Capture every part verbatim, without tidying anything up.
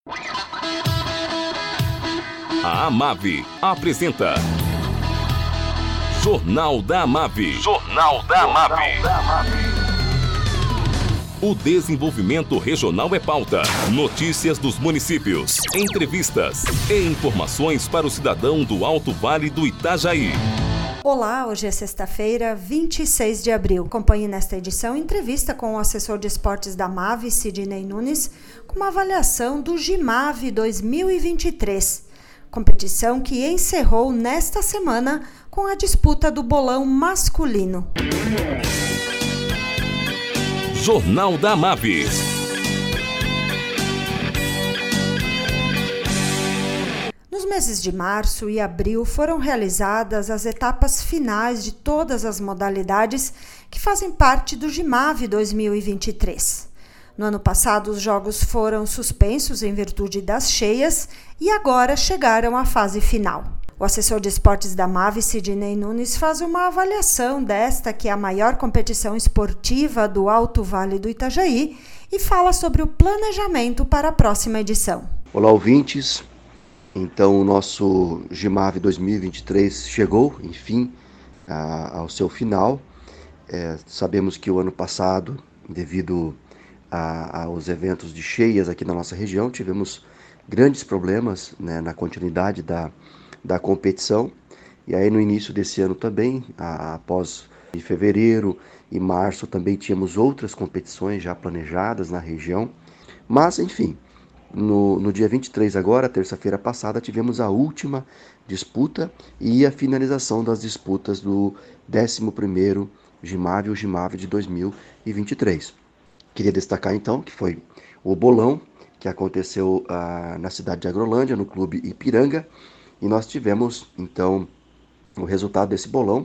A Amave apresenta Jornal da Amave. Jornal da Amave. O desenvolvimento regional é pauta. Notícias dos municípios, entrevistas e informações para o cidadão do Alto Vale do Itajaí. Olá, hoje é sexta-feira, vinte e seis de abril. Acompanhe nesta edição entrevista com o assessor de esportes da Amave, Sidney Nunes, com uma avaliação do Gimave dois mil e vinte e três, competição que encerrou nesta semana com a disputa do bolão masculino. Jornal da Amave. Nos meses de março e abril foram realizadas as etapas finais de todas as modalidades que fazem parte do Gimave dois mil e vinte e três. No ano passado, os jogos foram suspensos em virtude das cheias e agora chegaram à fase final. O assessor de esportes da Amave, Sidney Nunes, faz uma avaliação desta, que é a maior competição esportiva do Alto Vale do Itajaí, e fala sobre o planejamento para a próxima edição. Olá, ouvintes. Então, o nosso Gimave dois mil e vinte e três chegou, enfim, a, ao seu final. É, sabemos que o ano passado, devido a, aos eventos de cheias aqui na nossa região, tivemos grandes problemas, né, na continuidade da da competição, e aí no início desse ano também, a, após em fevereiro e março, também tínhamos outras competições já planejadas na região, mas enfim, no, no dia vinte e três agora, terça-feira passada, tivemos a última disputa e a finalização das disputas do décimo primeiro Gimave, o Gimave de dois mil e vinte e três. Queria destacar então que foi o bolão que aconteceu ah, na cidade de Agrolândia, no Clube Ipiranga. E nós tivemos, então, o resultado desse bolão.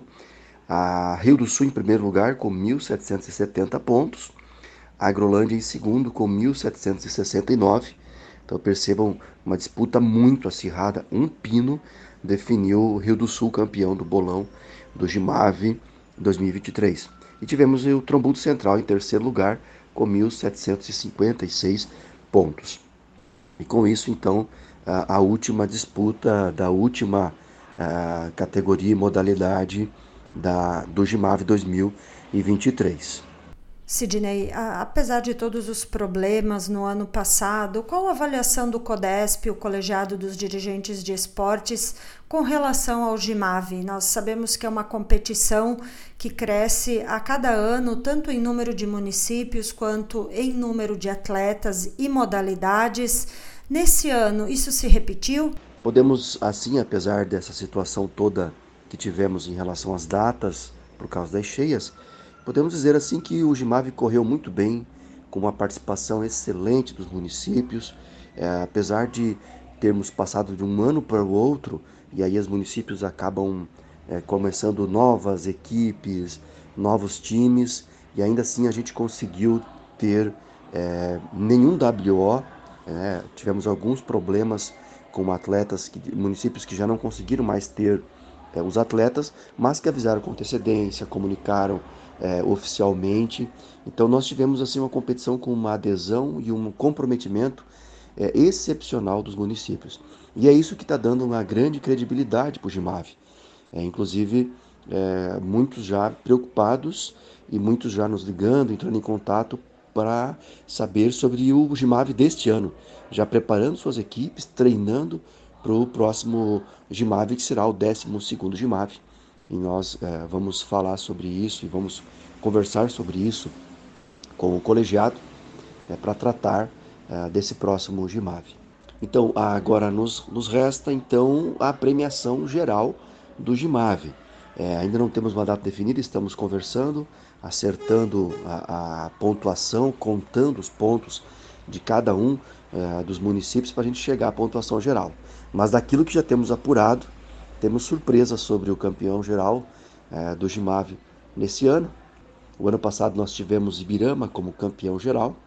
A Rio do Sul em primeiro lugar com mil setecentos e setenta pontos. A Agrolândia em segundo com mil setecentos e sessenta e nove. Então percebam, uma disputa muito acirrada. Um pino definiu o Rio do Sul campeão do bolão do Gimave dois mil e vinte e três. E tivemos o Trombudo Central em terceiro lugar com mil setecentos e cinquenta e seis pontos. E com isso, então, a última disputa da última uh, categoria e modalidade da, do Gimave dois mil e vinte e três. Sidney, a, apesar de todos os problemas no ano passado, qual a avaliação do CODESP, o Colegiado dos Dirigentes de Esportes, com relação ao Gimave? Nós sabemos que é uma competição que cresce a cada ano, tanto em número de municípios quanto em número de atletas e modalidades. Nesse ano, isso se repetiu? Podemos, assim, apesar dessa situação toda que tivemos em relação às datas, por causa das cheias, podemos dizer assim que o Gimave correu muito bem, com uma participação excelente dos municípios, é, apesar de termos passado de um ano para o outro, e aí os municípios acabam é, começando novas equipes, novos times, e ainda assim a gente conseguiu ter é, nenhum W O. É, tivemos alguns problemas com atletas, que, municípios que já não conseguiram mais ter é, os atletas, mas que avisaram com antecedência, comunicaram é, oficialmente. Então nós tivemos assim uma competição com uma adesão e um comprometimento é, excepcional dos municípios. E é isso que está dando uma grande credibilidade para o Gimave. É, inclusive, é, muitos já preocupados e muitos já nos ligando, entrando em contato para saber sobre o Gimave deste ano, já preparando suas equipes, treinando para o próximo Gimave, que será o décimo segundo Gimave. E nós é, vamos falar sobre isso e vamos conversar sobre isso com o colegiado é, para tratar é, desse próximo Gimave. Então, agora nos, nos resta então a premiação geral do Gimave. É, ainda não temos uma data definida, estamos conversando, acertando a, a pontuação, contando os pontos de cada um é, dos municípios para a gente chegar à pontuação geral. Mas daquilo que já temos apurado, temos surpresa sobre o campeão geral é, do Gimave nesse ano. O ano passado nós tivemos Ibirama como campeão geral,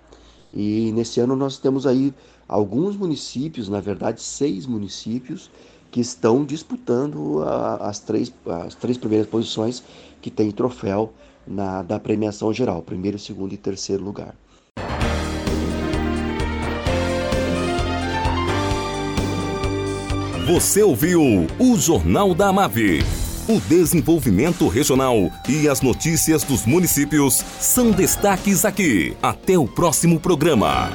e nesse ano nós temos aí alguns municípios, na verdade seis municípios, que estão disputando a, as, três, as três primeiras posições que tem troféu na, da premiação geral, primeiro, segundo e terceiro lugar. Você ouviu o Jornal da AMAV. O desenvolvimento regional e as notícias dos municípios são destaques aqui. Até o próximo programa.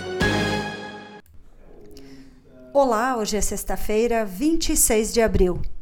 Olá, hoje é sexta-feira, vinte e seis de abril.